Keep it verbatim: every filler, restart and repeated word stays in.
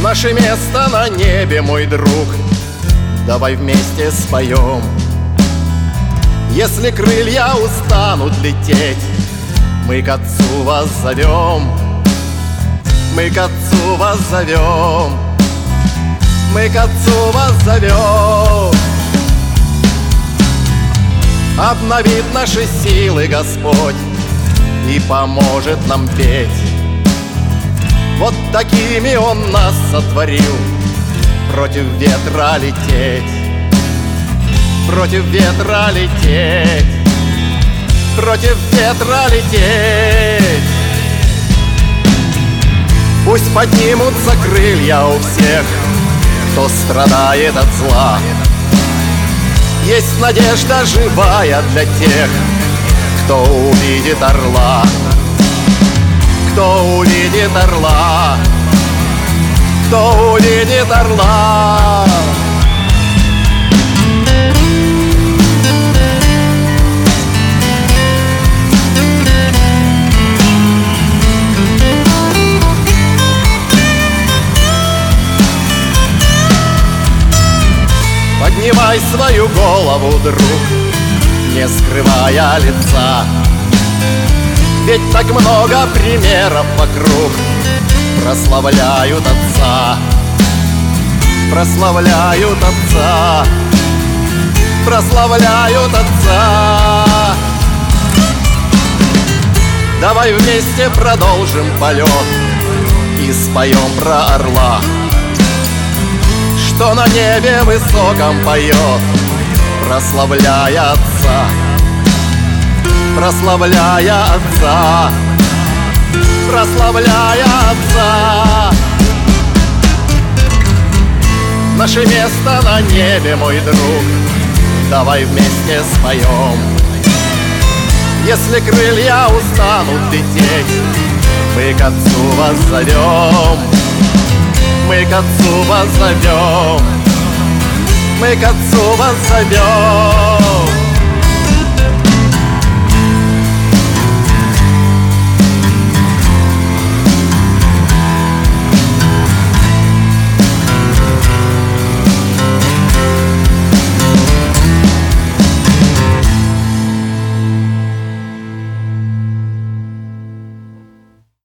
Наше место на небе, мой друг, давай вместе споем. Если крылья устанут лететь, мы к Отцу вас зовем. Мы к Отцу вас зовем. Мы к Отцу вас зовем. Обновит наши силы Господь и поможет нам петь. Вот такими Он нас сотворил, против ветра лететь, против ветра лететь, против ветра лететь. Пусть поднимутся крылья у всех, кто страдает от зла. Есть надежда живая для тех, кто увидит орла. Кто увидит орла, кто увидит орла. Поднимай свою голову, друг, не скрывая лица. Ведь так много примеров вокруг прославляют Отца, прославляют Отца, прославляют Отца. Давай вместе продолжим полет и споем про орла, что на небе высоком поет, прославляя Отца, прославляя Отца, прославляя Отца. Наше место на небе, мой друг, давай вместе споем. Если крылья устанут лететь, мы к Отцу вас зовем. Мы к Отцу вас зовем. Мы к Отцу вас зовем.